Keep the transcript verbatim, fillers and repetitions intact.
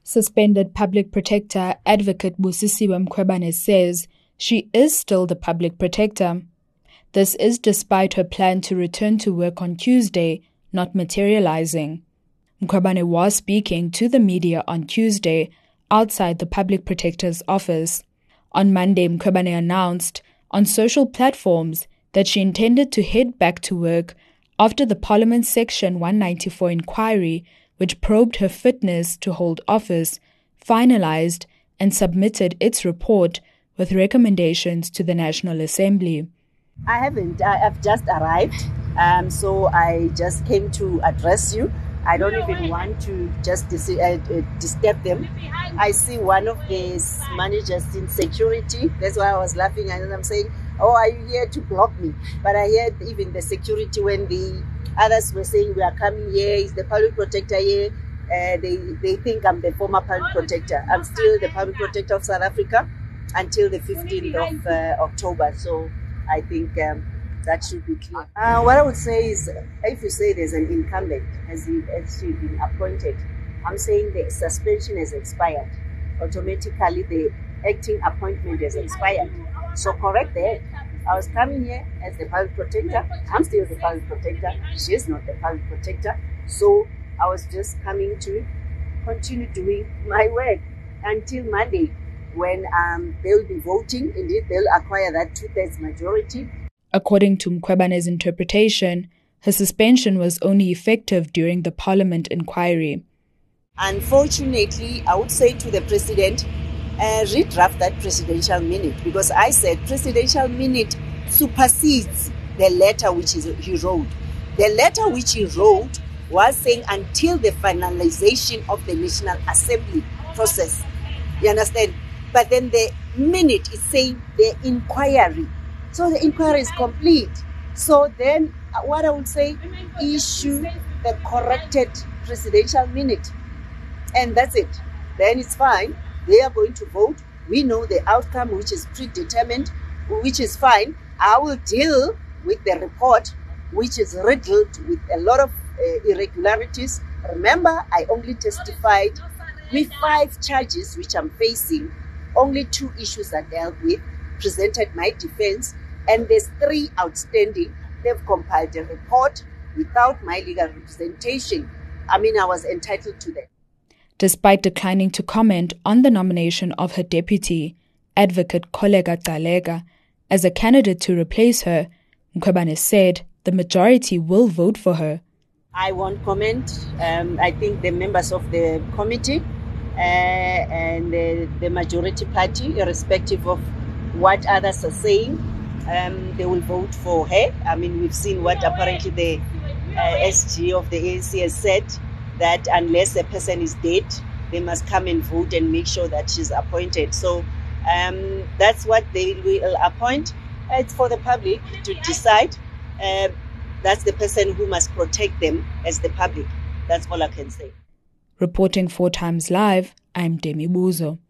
Suspended Public Protector Advocate Busisiwe Mkhwebane says she is still the Public Protector. This is despite her plan to return to work on Tuesday not materializing. Mkhwebane was speaking to the media on Tuesday outside the Public Protector's office. On Monday, Mkhwebane announced on social platforms that she intended to head back to work after the Parliament Section one ninety-four inquiry, which probed her fitness to hold office, finalized and submitted its report with recommendations to the National Assembly. I haven't. I've just arrived, um, so I just came to address you. I don't even want to just dis- uh, uh, disturb them. I see one of the managers in security. That's why I was laughing, and I'm saying, oh, are you here to block me? But I heard even the security when the others were saying, we are coming here, is the Public Protector here? Uh, they, they think I'm the former Public Protector. I'm still the Public Protector of South Africa until the fifteenth of uh, October. So I think um, that should be clear. Uh, what I would say is, if you say there's an incumbent has actually been appointed, I'm saying the suspension has expired. Automatically, the acting appointment has expired. So correct that. I was coming here as the Public Protector. I'm still the Public Protector. She's not the Public Protector. So I was just coming to continue doing my work until Monday, when um, they'll be voting. Indeed, they'll acquire that two-thirds majority. According to Mkhwebane's interpretation, her suspension was only effective during the Parliament inquiry. Unfortunately, I would say to the President, Uh, redraft that presidential minute, because I said presidential minute supersedes the letter which is, he wrote. The letter which he wrote was saying until the finalization of the National Assembly process. You understand? But then the minute is saying the inquiry. So the inquiry is complete. So then uh, what I would say, issue the corrected presidential minute. And that's it. Then it's fine. They are going to vote. We know the outcome, which is predetermined, which is fine. I will deal with the report, which is riddled with a lot of uh, irregularities. Remember, I only testified with five charges, which I'm facing. Only two issues are dealt with, presented my defense, and there's three outstanding. They've compiled a report without my legal representation. I mean, I was entitled to that. Despite declining to comment on the nomination of her deputy, Advocate Kholeka Gcaleka, as a candidate to replace her, Mkhwebane said the majority will vote for her. I won't comment. Um, I think the members of the committee uh, and the, the majority party, irrespective of what others are saying, um, they will vote for her. I mean, we've seen what apparently the uh, S G of the A N C has said, that unless a person is dead, they must come and vote and make sure that she's appointed. So um, that's what they will appoint. It's for the public to decide. Uh, that's the person who must protect them as the public. That's all I can say. Reporting four times live, I'm Demi Buzo.